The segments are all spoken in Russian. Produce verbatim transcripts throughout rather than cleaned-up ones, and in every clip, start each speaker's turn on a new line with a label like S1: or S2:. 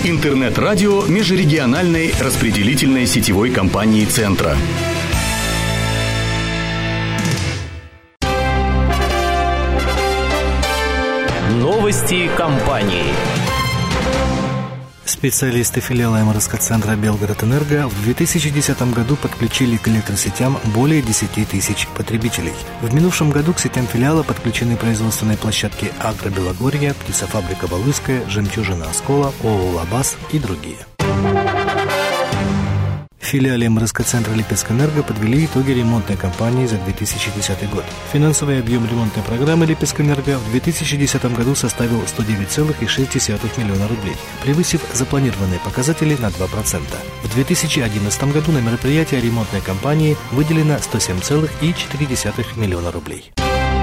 S1: Интернет-радио межрегиональной распределительной сетевой компании «Центра».
S2: Новости компании.
S3: Специалисты филиала эм эр эс ка-центра «Белгород-Энерго» в две тысячи десятом году подключили к электросетям более десяти тысяч потребителей. В минувшем году к сетям филиала подключены производственные площадки «Агро-Белогорье», птицефабрика «Валуйская», «Жемчужина Оскола», ООО «Лабаз» и другие. В филиале эм эр эс ка-центра «Липецкэнерго» подвели итоги ремонтной кампании за две тысячи десятый год. Финансовый объем ремонтной программы «Липецкэнерго» в две тысячи десятом году составил сто девять целых шесть десятых миллиона рублей, превысив запланированные показатели на два процента. В две тысячи одиннадцатом году на мероприятие ремонтной кампании выделено сто семь целых четыре десятых миллиона рублей.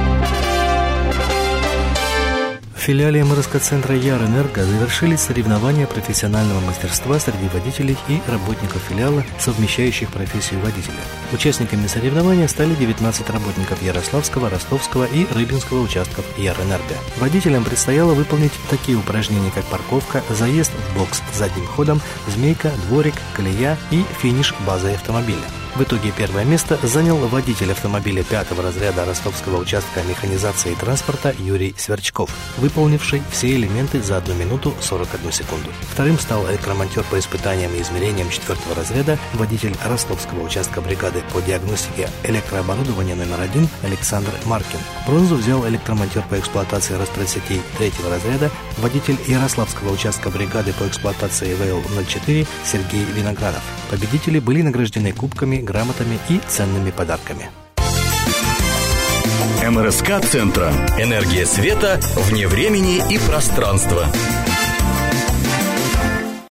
S3: В филиале эм эр эс ка-центра «Ярэнерго» завершились соревнования профессионального мастерства среди водителей и работников филиала, совмещающих профессию водителя. Участниками соревнования стали девятнадцать работников Ярославского, Ростовского и Рыбинского участков Ярэнерго. Водителям предстояло выполнить такие упражнения, как парковка, заезд в бокс задним ходом, змейка, дворик, колея и финиш базы автомобиля. В итоге первое место занял водитель автомобиля пятого разряда Ростовского участка механизации и транспорта Юрий Сверчков, выполнивший все элементы за одну минуту сорок одну секунду. Вторым стал электромонтер по испытаниям и измерениям четвертого разряда, водитель Ростовского участка бригады по диагностике электрооборудования номер один Александр Маркин. Бронзу взял электромонтер по эксплуатации распредсетей третьего разряда, водитель Ярославского участка бригады по эксплуатации вэ эл ноль четыре Сергей Виноградов. Победители были награждены кубками, грамотами и ценными подарками.
S1: эм эр эс ка-центра.
S2: Энергия света вне времени и пространства.